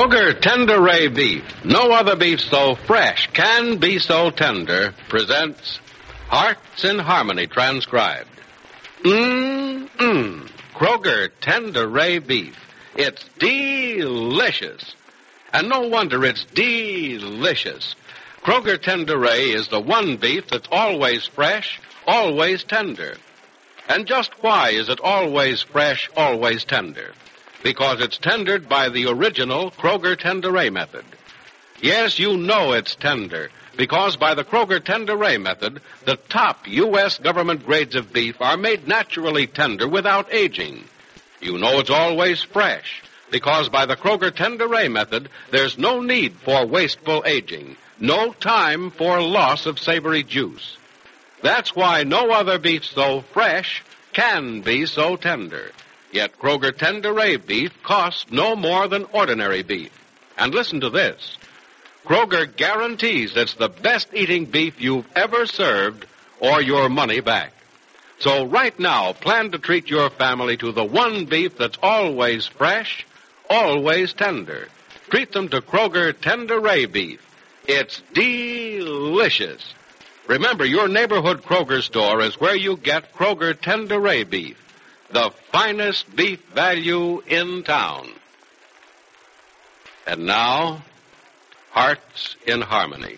Kroger Tender Ray Beef, no other beef so fresh can be so tender, presents Hearts in Harmony transcribed. Kroger Tender Ray Beef. It's delicious. And no wonder it's delicious. Kroger Tender Ray is the one beef that's always fresh, always tender. And just why is it always fresh, always tender? Because it's tendered by the original Kroger Tender Ray method. Yes, you know it's tender, because by the Kroger Tender Ray method, the top U.S. government grades of beef are made naturally tender without aging. You know it's always fresh, because by the Kroger Tender Ray method, there's no need for wasteful aging, no time for loss of savory juice. That's why no other beef so fresh can be so tender. Yet Kroger Tender Ray beef costs no more than ordinary beef. And listen to this. Kroger guarantees it's the best eating beef you've ever served or your money back. So right now, plan to treat your family to the one beef that's always fresh, always tender. Treat them to Kroger Tender Ray beef. It's delicious. Remember, your neighborhood Kroger store is where you get Kroger Tender Ray beef. The finest beef value in town. And now, Hearts in Harmony.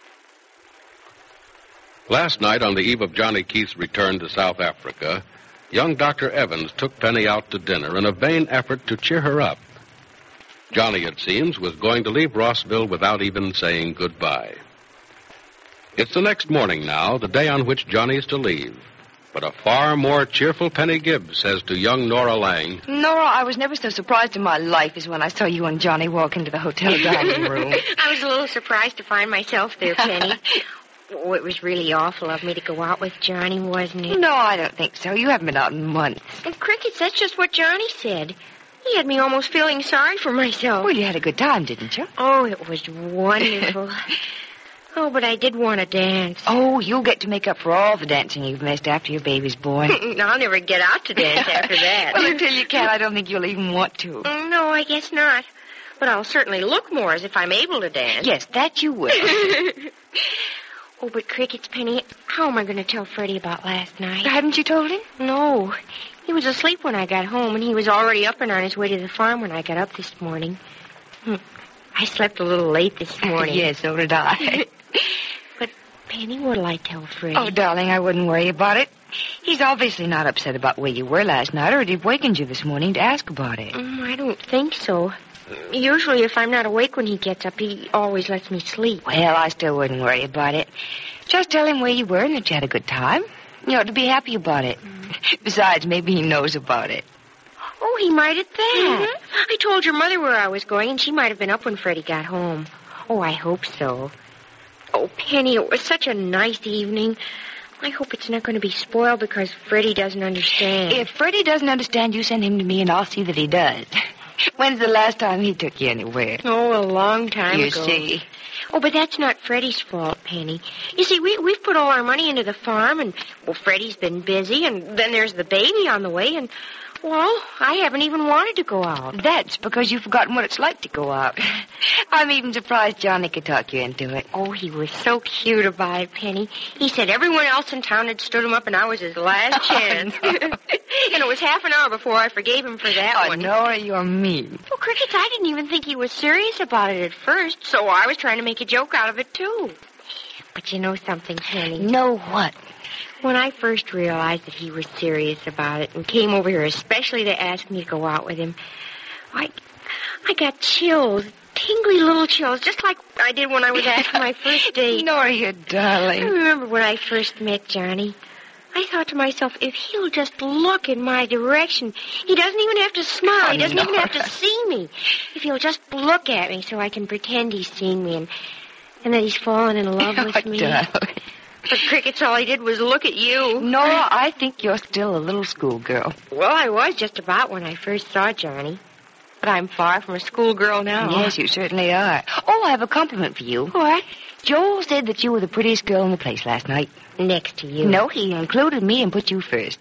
Last night, on the eve of Johnny Keith's return to South Africa, young Dr. Evans took Penny out to dinner in a vain effort to cheer her up. Johnny, it seems, was going to leave Rossville without even saying goodbye. It's the next morning now, the day on which Johnny is to leave. But a far more cheerful Penny Gibbs says to young Nora Lang, Nora, I was never so surprised in my life as when I saw you and Johnny walk into the hotel dining room. I was a little surprised to find myself there, Penny. Oh, it was really awful of me to go out with Johnny, wasn't it? No, I don't think so. You haven't been out in months. And Crickets, that's just what Johnny said. He had me almost feeling sorry for myself. Well, you had a good time, didn't you? Oh, it was wonderful. Oh, but I did want to dance. Oh, you'll get to make up for all the dancing you've missed after your baby's born. I'll never get out to dance after that. Well, until you can, I don't think you'll even want to. No, I guess not. But I'll certainly look more as if I'm able to dance. Yes, that you will. Oh, but Crickets, Penny, how am I going to tell Freddie about last night? Haven't you told him? No. He was asleep when I got home, and he was already up and on his way to the farm when I got up this morning. I slept a little late this morning. Yes, so did I. But, Penny, what'll I tell Freddie? Oh, darling, I wouldn't worry about it. He's obviously not upset about where you were last night, or he'd have wakened you this morning to ask about it. I don't think so. Usually, if I'm not awake when he gets up, he always lets me sleep. Well, I still wouldn't worry about it. Just tell him where you were and that you had a good time. You ought to be happy about it. Besides, maybe he knows about it. Oh, he might at that. Mm-hmm. I told your mother where I was going, and she might have been up when Freddie got home. Oh, I hope so. Oh, Penny, it was such a nice evening. I hope it's not going to be spoiled because Freddie doesn't understand. If Freddie doesn't understand, you send him to me, and I'll see that he does. When's the last time he took you anywhere? Oh, a long time ago. You see. Oh, but that's not Freddie's fault, Penny. You see, we've put all our money into the farm, and, well, Freddie's been busy, and then there's the baby on the way, and, well, I haven't even wanted to go out. That's because you've forgotten what it's like to go out. I'm even surprised Johnny could talk you into it. Oh, he was so cute about it, Penny. He said everyone else in town had stood him up, and I was his last chance. No. And it was half an hour before I forgave him for that one. Nora, you're mean. Well, Crickets, I didn't even think he was serious about it at first, so I was trying to make a joke out of it, too. But you know something, Penny? Know what? When I first realized that he was serious about it and came over here especially to ask me to go out with him, I got chills, tingly little chills, just like I did when I was asking my first date. Nora, you darling. I remember when I first met Johnny. I thought to myself, if he'll just look in my direction, he doesn't even have to smile. He doesn't even have to see me. If he'll just look at me so I can pretend he's seen me and that he's fallen in love with me. Darling. But Crickets, all he did was look at you. Nora, I think you're still a little schoolgirl. Well, I was just about when I first saw Johnny. But I'm far from a schoolgirl now. Yes, you certainly are. Oh, I have a compliment for you. What? Joel said that you were the prettiest girl in the place last night. Next to you. No, he included me and put you first.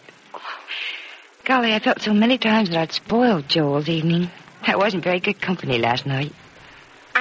Golly, I felt so many times that I'd spoiled Joel's evening. I wasn't very good company last night.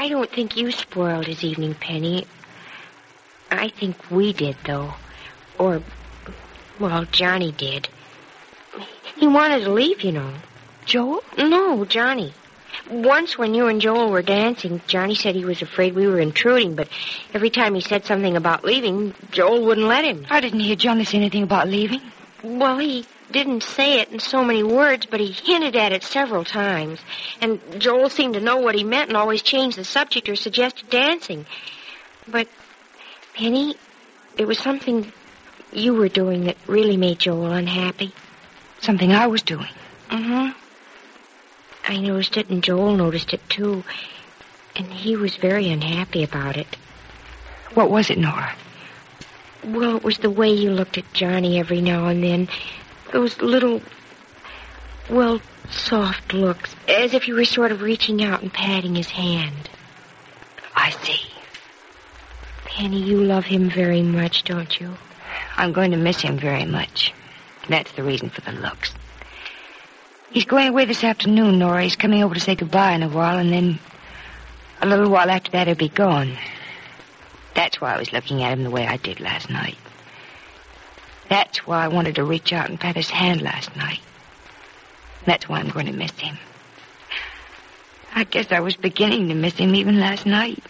I don't think you spoiled his evening, Penny. I think we did, though. Or, well, Johnny did. He wanted to leave, you know. Joel? No, Johnny. Once when you and Joel were dancing, Johnny said he was afraid we were intruding, but every time he said something about leaving, Joel wouldn't let him. I didn't hear Johnny say anything about leaving. Well, he didn't say it in so many words, but he hinted at it several times. And Joel seemed to know what he meant and always changed the subject or suggested dancing. But, Penny, it was something you were doing that really made Joel unhappy. Something I was doing. Mm-hmm. I noticed it, and Joel noticed it, too. And he was very unhappy about it. What was it, Nora? Well, it was the way you looked at Johnny every now and then. Those little, well, soft looks, as if you were sort of reaching out and patting his hand. I see. Penny, you love him very much, don't you? I'm going to miss him very much. That's the reason for the looks. He's going away this afternoon, Nora. He's coming over to say goodbye in a while, and then a little while after that he'll be gone. That's why I was looking at him the way I did last night. That's why I wanted to reach out and pat his hand last night. That's why I'm going to miss him. I guess I was beginning to miss him even last night.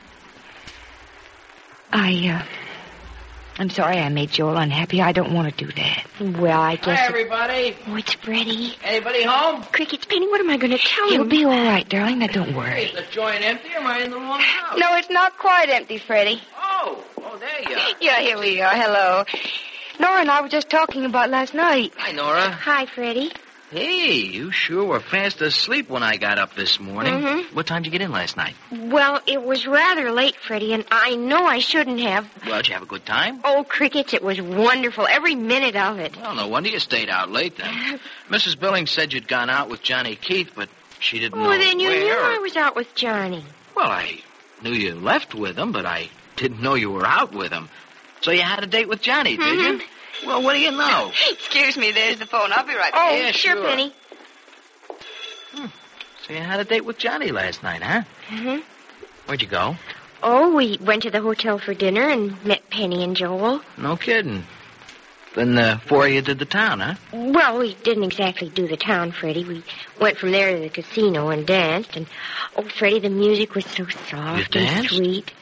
I'm sorry I made Joel unhappy. I don't want to do that. Well, I guess... Hi, everybody. Oh, it's Freddie. Anybody home? Crickets, Penny, what am I going to tell him? He'll be all right, darling. Now, don't Hey, worry. is the joint empty or am I in the wrong house? No, it's not quite empty, Freddie. Oh, there you are. Yeah, here we are. Hello. Nora and I were just talking about last night. Hi, Nora. Hi, Freddie. Hey, you sure were fast asleep when I got up this morning. Mm-hmm. What time did you get in last night? Well, it was rather late, Freddie, and I know I shouldn't have. Well, did you have a good time? Oh, Crickets, it was wonderful, every minute of it. Well, no wonder you stayed out late then. Mrs. Billings said you'd gone out with Johnny Keith, but she didn't know Oh, then you where. knew I was out with Johnny. Well, I knew you left with him, but I didn't know you were out with him. So you had a date with Johnny, did you? Well, what do you know? Excuse me, there's the phone. I'll be right Oh, Yeah, sure, sure. Penny. So you had a date with Johnny last night, huh? Mm-hmm. Where'd you go? Oh, we went to the hotel for dinner and met Penny and Joel. No kidding. Then the four of you did the town, huh? Well, we didn't exactly do the town, Freddie. We went from there to the casino and danced. And, oh, Freddie, the music was so soft and danced? sweet.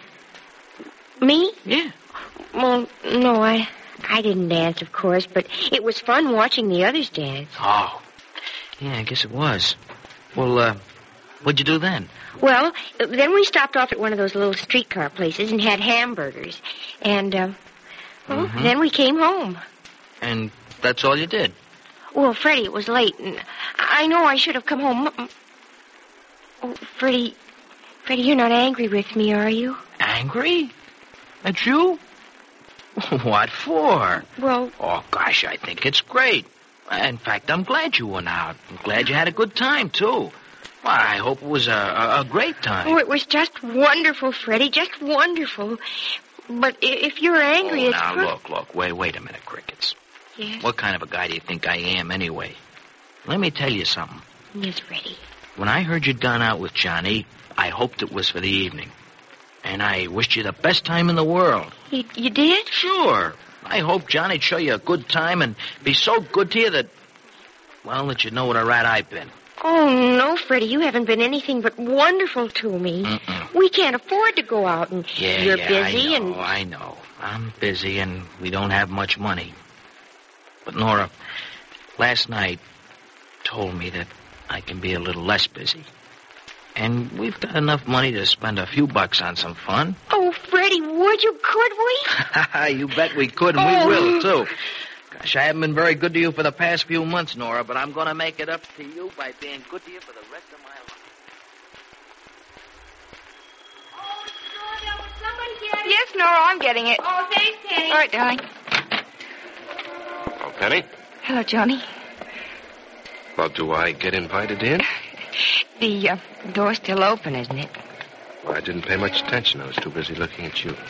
Me? Yeah. Well, no, I didn't dance, of course, but it was fun watching the others dance. Oh. Yeah, I guess it was. Well, what'd you do then? Well, then we stopped off at one of those little streetcar places and had hamburgers. And, then we came home. And that's all you did? Well, Freddie, it was late, and I know I should have come home. Oh, Freddie, you're not angry with me, are you? Angry? At you? What for? Well, Oh, gosh, I think it's great. In fact, I'm glad you went out. I'm glad you had a good time, too. Well, I hope it was a great time. oh, it was just wonderful, Freddie, just wonderful. But if you're angry, it's... Now, look. Wait a minute, Crickets. Yes? What kind of a guy do you think I am, anyway? Let me tell you something. Yes, Freddie. When I heard you'd gone out with Johnny, I hoped it was for the evening. And I wished you the best time in the world. You did? Sure. I hope Johnny'd show you a good time and be so good to you that you'd know what a rat I've been. Oh, no, Freddie, you haven't been anything but wonderful to me. Mm-mm. We can't afford to go out, and you're busy, I know. I'm busy, and we don't have much money. But, Nora, last night told me that I can be a little less busy. And we've got enough money to spend a few bucks on some fun. Oh, Freddie, could we? You bet we could, and we will, too. Gosh, I haven't been very good to you for the past few months, Nora, but I'm going to make it up to you by being good to you for the rest of my life. Oh, Gloria, would somebody get it? Yes, Nora, I'm getting it. Oh, thanks, Penny. All right, darling. Oh, Penny? Hello, Johnny. Well, do I get invited in? The door's still open, isn't it? Well, I didn't pay much attention. I was too busy looking at you.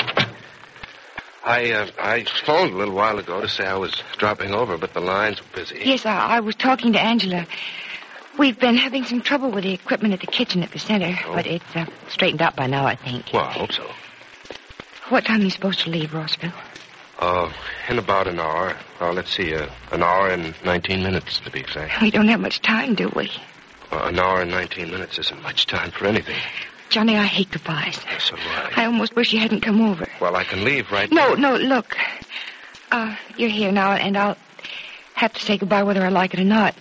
I phoned a little while ago to say I was dropping over, but the lines were busy. Yes, I was talking to Angela. We've been having some trouble with the equipment at the kitchen at the center, but it's straightened out by now, I think. Well, I hope so. What time are you supposed to leave, Rossville? In about an hour. Let's see, an hour and 19 minutes, to be exact. We don't have much time, do we? An hour and 19 minutes isn't much time for anything. Johnny, I hate goodbyes. So do I. I almost wish you hadn't come over. Well, I can leave right now. No, look. You're here now, and I'll have to say goodbye whether I like it or not.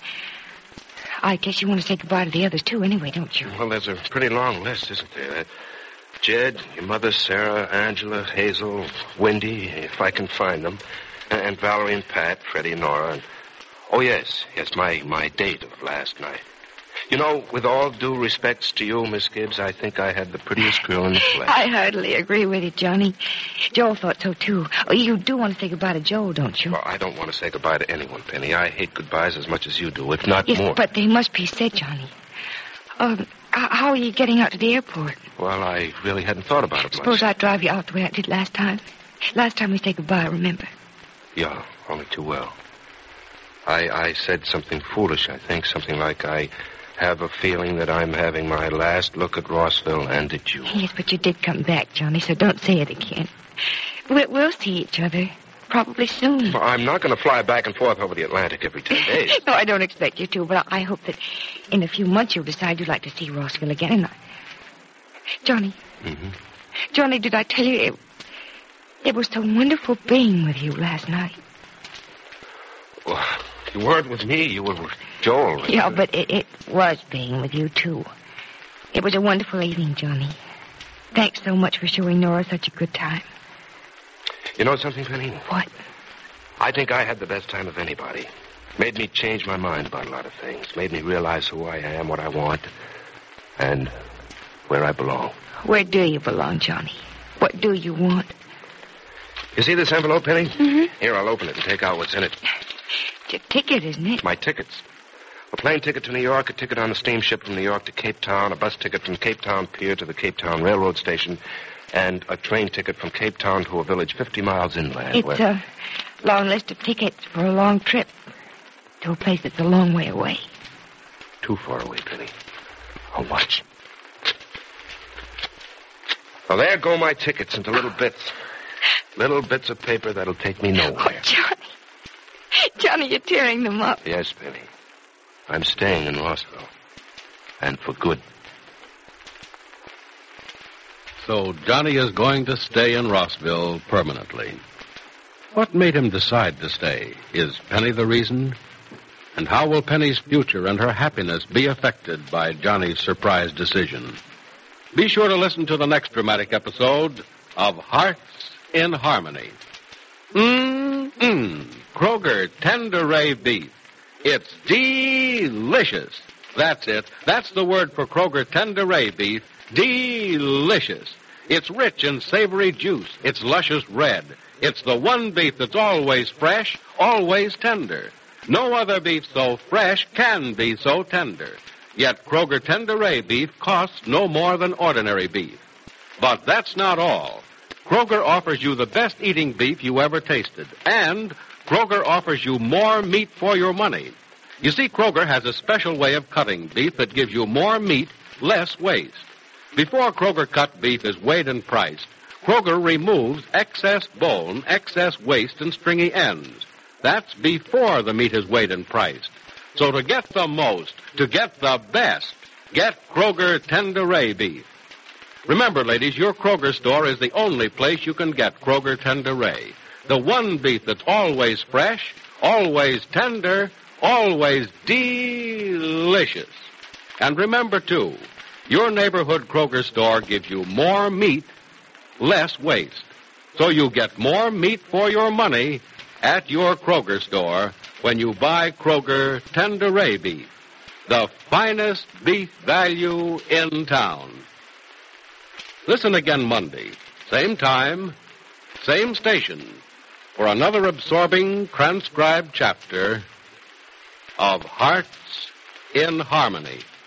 I guess you want to say goodbye to the others, too, anyway, don't you? Well, there's a pretty long list, isn't there? Jed, your mother, Sarah, Angela, Hazel, Wendy, if I can find them, and Valerie and Pat, Freddie and Nora, and... Oh, yes, my date of last night. You know, with all due respects to you, Miss Gibbs, I think I had the prettiest girl in the flesh. I hardly agree with you, Johnny. Joel thought so, too. Oh, you do want to say goodbye to Joel, don't you? Well, I don't want to say goodbye to anyone, Penny. I hate goodbyes as much as you do, if not yes, more. But they must be said, Johnny. How are you getting out to the airport? Well, I really hadn't thought about it much. Suppose I drive you out the way I did last time. Last time we said goodbye, remember? Yeah, only too well. I said something foolish, I think. Something like, I have a feeling that I'm having my last look at Rossville and at you. Yes, but you did come back, Johnny, so don't say it again. We'll see each other. Probably soon. Well, I'm not going to fly back and forth over the Atlantic every 10 days. No, I don't expect you to, but I hope that in a few months you'll decide you'd like to see Rossville again. And Johnny. Mm-hmm. Johnny, did I tell you it was so wonderful being with you last night? Well, you weren't with me. You were with Joel. Yeah, but it was being with you, too. It was a wonderful evening, Johnny. Thanks so much for showing Nora such a good time. You know something, Penny? What? I think I had the best time of anybody. Made me change my mind about a lot of things. Made me realize who I am, what I want, and where I belong. Where do you belong, Johnny? What do you want? You see this envelope, Penny? Mm-hmm. Here, I'll open it and take out what's in it. It's a ticket, isn't it? My tickets. A plane ticket to New York, a ticket on a steamship from New York to Cape Town, a bus ticket from Cape Town Pier to the Cape Town Railroad Station, and a train ticket from Cape Town to a village 50 miles inland. It's a long list of tickets for a long trip to a place that's a long way away. Too far away, Penny. Oh, watch. Well, there go my tickets into little bits. Little bits of paper that'll take me nowhere. Oh, Johnny. Johnny, you're tearing them up. Yes, Penny. I'm staying in Rossville. And for good. So Johnny is going to stay in Rossville permanently. What made him decide to stay? Is Penny the reason? And how will Penny's future and her happiness be affected by Johnny's surprise decision? Be sure to listen to the next dramatic episode of Hearts in Harmony. Kroger Tender Ray Beef. It's delicious. That's it. That's the word for Kroger Tender Ray Beef. Delicious. It's rich in savory juice. It's luscious red. It's the one beef that's always fresh, always tender. No other beef so fresh can be so tender. Yet Kroger Tender Ray Beef costs no more than ordinary beef. But that's not all. Kroger offers you the best eating beef you ever tasted. And Kroger offers you more meat for your money. You see, Kroger has a special way of cutting beef that gives you more meat, less waste. Before Kroger cut beef is weighed and priced, Kroger removes excess bone, excess waste, and stringy ends. That's before the meat is weighed and priced. So to get the most, to get the best, get Kroger Tender Ray Beef. Remember, ladies, your Kroger store is the only place you can get Kroger Tender Ray. The one beef that's always fresh, always tender, always delicious. And remember, too, your neighborhood Kroger store gives you more meat, less waste. So you get more meat for your money at your Kroger store when you buy Kroger Tender Ray Beef, the finest beef value in town. Listen again Monday, same time, same station, for another absorbing transcribed chapter of Hearts in Harmony.